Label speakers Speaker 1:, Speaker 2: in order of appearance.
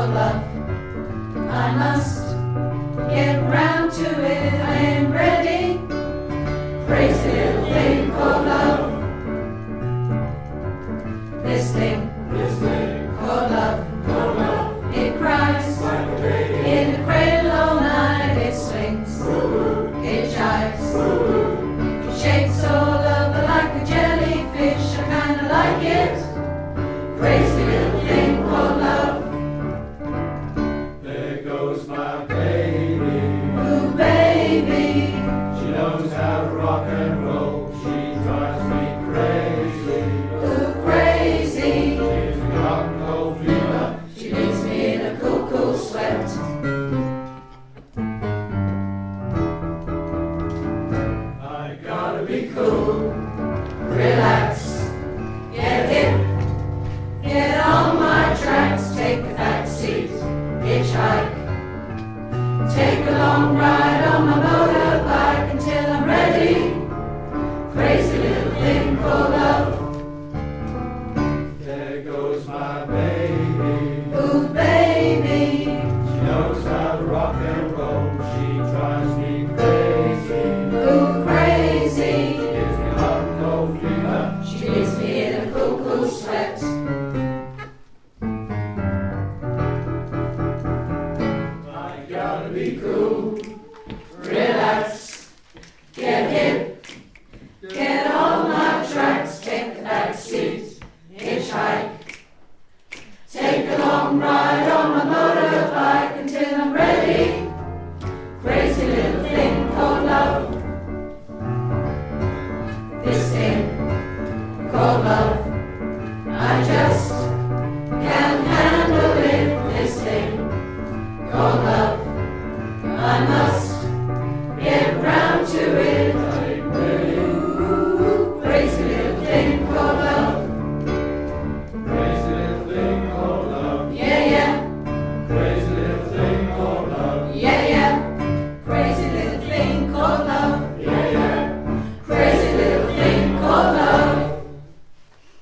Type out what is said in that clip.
Speaker 1: called love. I must get round to it, I am ready. Crazy little thing called love. This thing called love. It cries in the cradle all night. It swings, it jives, it shakes all over like a jellyfish. I kinda like it. Crazy little thing called love.
Speaker 2: There goes my baby.
Speaker 1: Ooh, baby.
Speaker 2: She knows how to rock and roll. She drives me crazy.
Speaker 1: Ooh, crazy.
Speaker 2: Gives me hot and cold fever.
Speaker 1: She leaves me in a cool, cool sweat.
Speaker 2: I gotta be cool.
Speaker 1: Relax, get hip, get on my tracks, take a back seat, hitchhike, take a long ride on my motorbike until I'm ready. Crazy little thing called love.
Speaker 2: There goes my baby.
Speaker 1: Ooh, baby.
Speaker 2: She knows how to rock and roll. She drives me crazy.
Speaker 1: Ooh, crazy.
Speaker 2: Gives me hot and cold fever.
Speaker 1: She leaves me in a cool, cool sweat.
Speaker 2: I gotta be cool.
Speaker 1: Relax, get hip, get on my tracks, take the back seat, hitchhike, take a long ride on my motorbike until I'm ready. Crazy little thing called love. This thing called love.